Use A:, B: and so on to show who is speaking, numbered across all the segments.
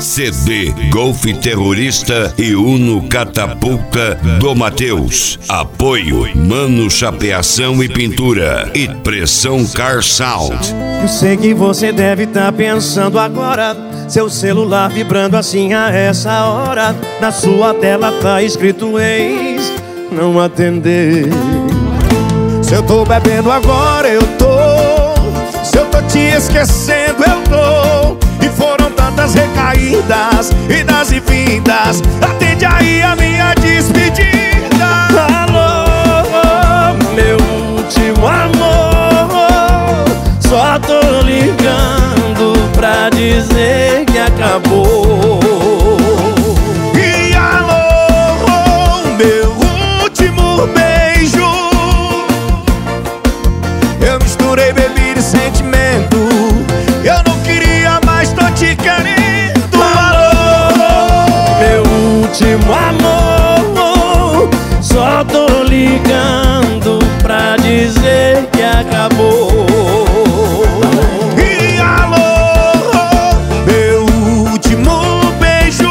A: CD Golf Terrorista e Uno Catapulta do Mateus. Apoio Mano Chapeação e Pintura e Pressão Car Sound.
B: Eu sei que você deve estar pensando agora, seu celular vibrando assim a essa hora. Na sua tela tá escrito ex, não atender. Se eu tô bebendo agora, eu tô. Se eu tô te esquecendo, eu tô. E foram tantas recaídas, idas e vindas. Atende aí a minha despedida. Alô, meu último amor, só tô ligando pra dizer que acabou. E alô, meu último beijo, eu misturei bebida e sentimento. Eu não queria mais, tô te querendo. Alô, meu último amor, só tô ligando pra dizer que acabou. E alô, meu último beijo,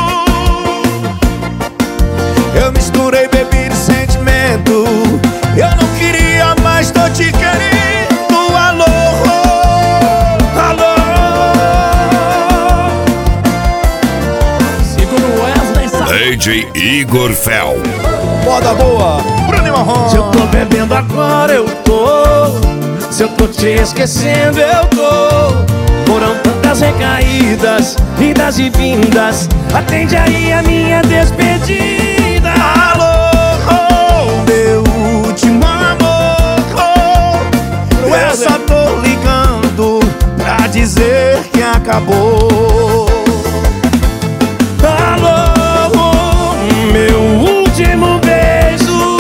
B: eu misturei bebida e sentimento. Eu não queria mais, tô te querendo. Alô, alô.
C: Segura o Wesley,
A: DJ Igor Fel.
B: Moda boa, Bruno e Marrom. Se eu tô bebendo agora, eu tô. Se eu tô te esquecendo, eu tô. Foram tantas recaídas, idas e vindas. Atende aí a minha despedida. Alô, meu último amor, eu só tô ligando pra dizer que acabou. Alô, meu último beijo,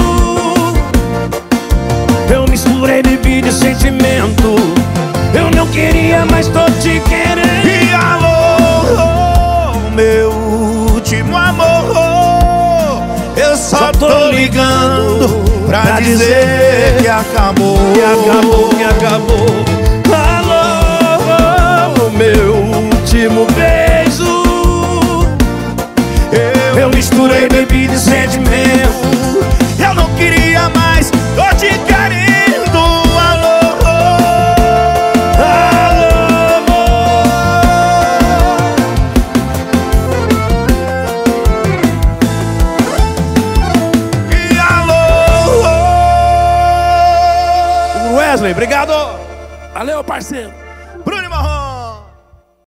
B: eu misturei bebida e sentimento. Eu não queria, mas tô te querendo. E alô, meu último amor, eu só tô ligando pra dizer que acabou. Que acabou, que acabou. Alô, meu último beijo, eu misturei bebida e sentimento. Eu não queria mais, tô te querendo. Alô, alô. E alô. Wesley, obrigado.
C: valeu, parceiro.